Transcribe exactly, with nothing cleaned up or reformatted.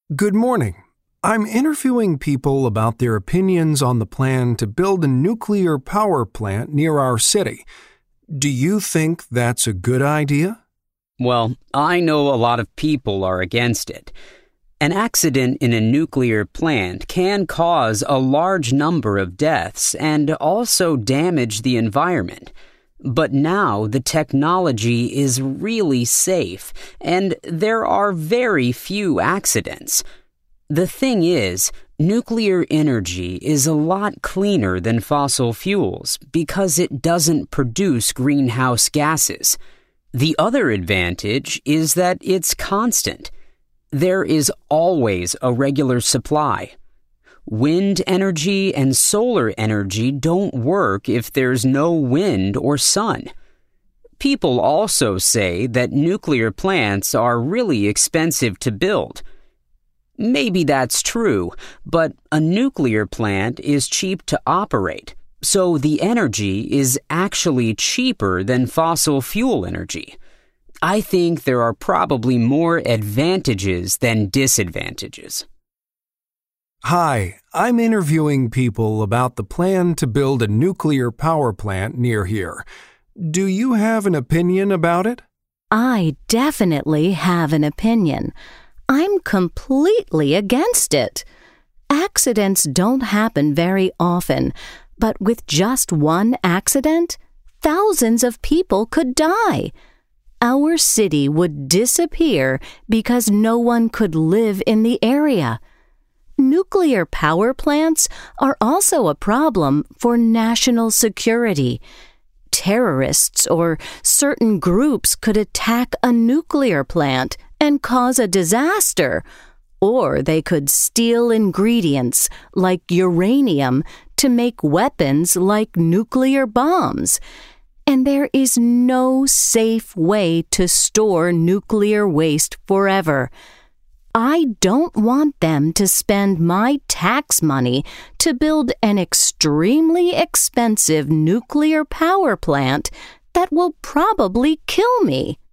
Good morning. I'm interviewing people about their opinions on the plan to build a nuclear power plant near our city. Do you think that's a good idea? Well, I know a lot of people are against it. An accident in a nuclear plant can cause a large number of deaths and also damage the environment. But now the technology is really safe, and there are very few accidents. The thing is, nuclear energy is a lot cleaner than fossil fuels because it doesn't produce greenhouse gases. The other advantage is that it's constant. There is always a regular supply. Wind energy and solar energy don't work if there's no wind or sun. People also say that nuclear plants are really expensive to build. Maybe that's true, but a nuclear plant is cheap to operate, so the energy is actually cheaper than fossil fuel energy. I think there are probably more advantages than disadvantages. Hi, I'm interviewing people about the plan to build a nuclear power plant near here. Do you have an opinion about it? I definitely have an opinion. I'm completely against it. Accidents don't happen very often, but with just one accident, thousands of people could die. Our city would disappear because no one could live in the area. Nuclear power plants are also a problem for national security. Terrorists or certain groups could attack a nuclear plant and cause a disaster, or they could steal ingredients like uranium to make weapons like nuclear bombs. And there is no safe way to store nuclear waste forever. I don't want them to spend my tax money to build an extremely expensive nuclear power plant that will probably kill me.